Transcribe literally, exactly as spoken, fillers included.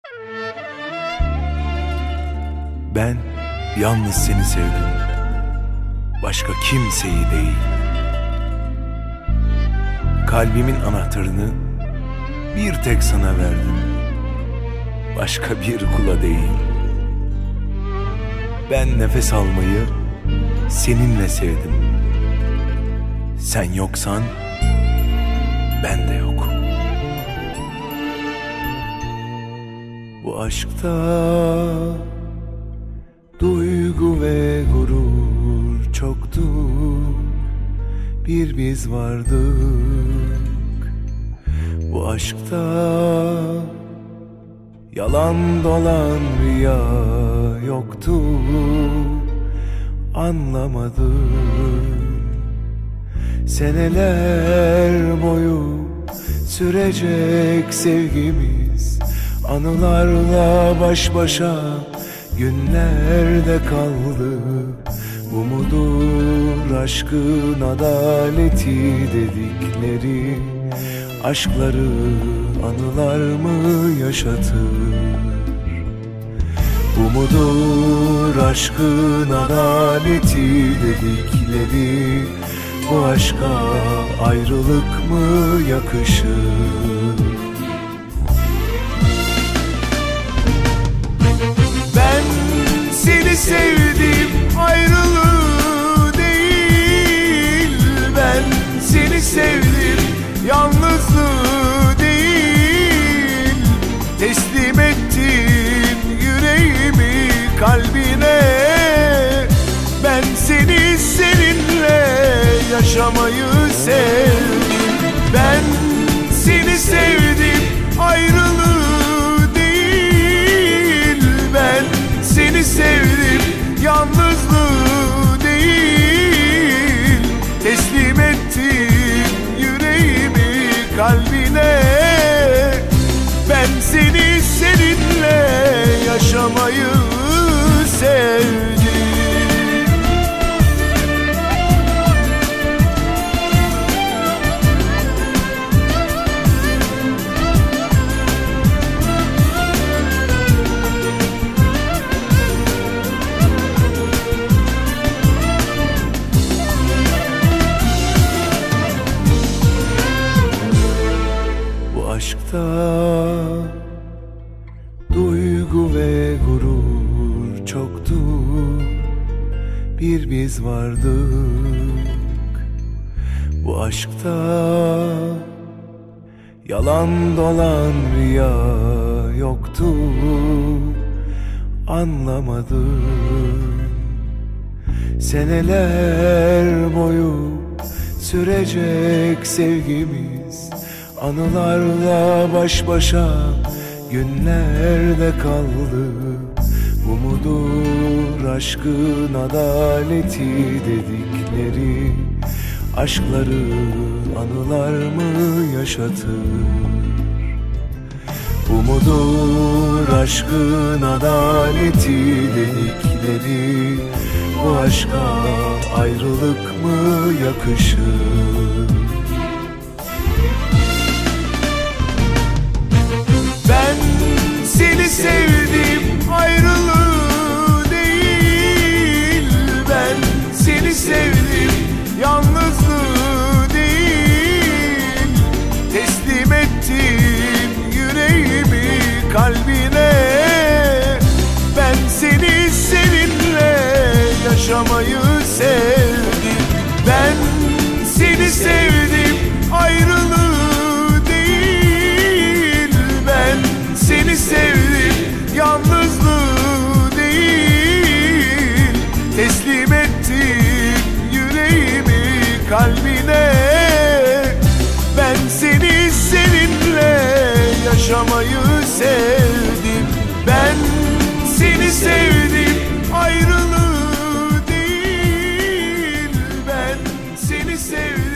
Ben yalnız seni sevdim, başka kimseyi değil. Kalbimin anahtarını bir tek sana verdim, başka bir kula değil. Ben nefes almayı seninle sevdim. Sen yoksan ben de yok. Bu aşkta duygu ve gurur çoktu, bir biz vardık. Bu aşkta yalan dolan rüya yoktu, anlamadım. Seneler boyu sürecek sevgimiz, anılarla baş başa günlerde kaldı. Bu mudur aşkın adaleti dedikleri, aşkları anılar mı yaşatır? Bu mudur aşkın adaleti dedikleri, bu aşka ayrılık mı yakışır? Ben seni sevdim, ayrılığı değil. Ben seni sevdim, yalnızlığı değil. Teslim ettim yüreğimi kalbine. Ben seni seninle yaşamayı sevdim. Ben seni sevdim, ayrılığı değil. Ben seni sevdim, yalnızlığı değil. Teslim ettim yüreğimi kalbine. Ben seni seninle yaşamayı sevdim. Aşkta duygu ve gurur çoktu, bir biz vardık. Bu aşkta yalan dolan rüya yoktu, anlamadım. Seneler boyu sürecek sevgimiz, anılarla baş başa günlerde kaldı. Bu mudur aşkın adaleti dedikleri, aşkları anılar mı yaşatır? Bu mudur aşkın adaleti dedikleri, bu aşka ayrılık mı yakışır? Ben seni sevdim, ayrılığı değil. Ben seni sevdim, yalnızlığı değil. Teslim ettim yüreğimi kalbine. Ben seni seninle yaşamayı sevdim. Ben seni sevdim, ayrılığı değil. Ben seni sevdim, yalnızlığı değil. Teslim ettim yüreğimi kalbine. Ben seni seninle yaşamayı sevdim. Ben seni sevdim, ayrılığı değil. Ben seni sevdim.